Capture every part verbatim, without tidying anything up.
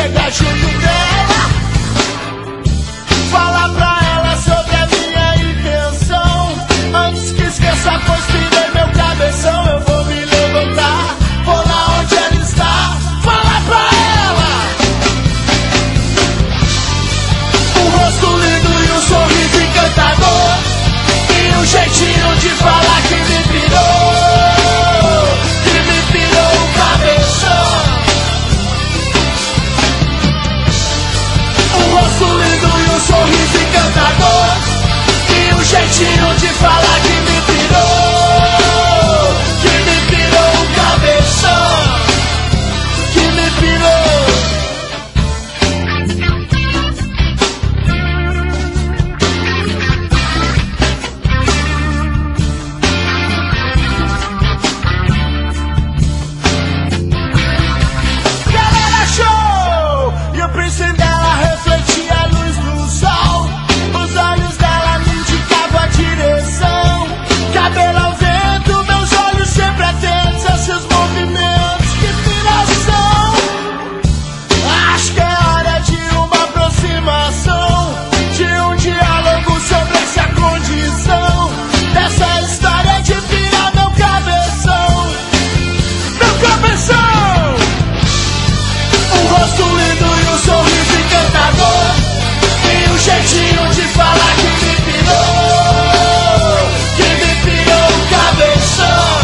chegar junto dela, falar pra ela sobre a minha intenção. Antes que esqueça, pois pirei meu cabeção. Eu vou me levantar, vou lá onde ela está, falar pra ela. Um rosto lindo e um sorriso encantador, e um jeitinho de falar que me pirou, que me pirou o cabeção. Um rosto lindo e um sorriso encantador, e um jeitinho de falar que me pirou, que me pirou o cabeção, que me pirou. Galera, show! E o príncipe dela refletia a luz do sol. Os olhos dela me indicavam a direção. Cabelo ao vento, meus olhos sempre atentos a seus movimentos. Que piração! Acho que é hora de uma aproximação, de um diálogo sobre essa condição, dessa história de pirar meu cabeção. Meu cabeção! Um rosto lindo e um sorriso encantador, e um jeitinho de falar que me pirou, que me pirou o cabeção.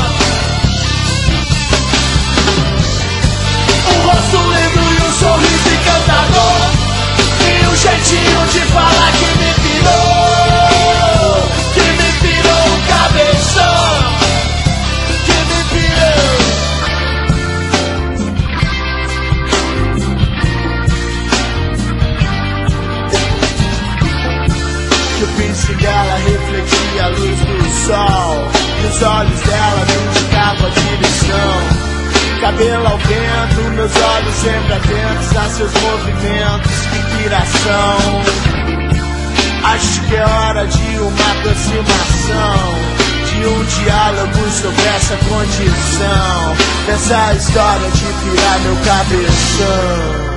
Um rosto lindo e um sorriso encantador, e um jeitinho de falar que me pirou, que me pirou o cabeção, que me pirou. Que o piercing dela refletia a luz do sol, e os olhos dela me indicavam a direção. Cabelo ao vento, meus olhos sempre atentos a seus movimentos. Que piração! Acho que é hora de uma aproximação, de um diálogo sobre essa condição, dessa história de pirar meu cabeção.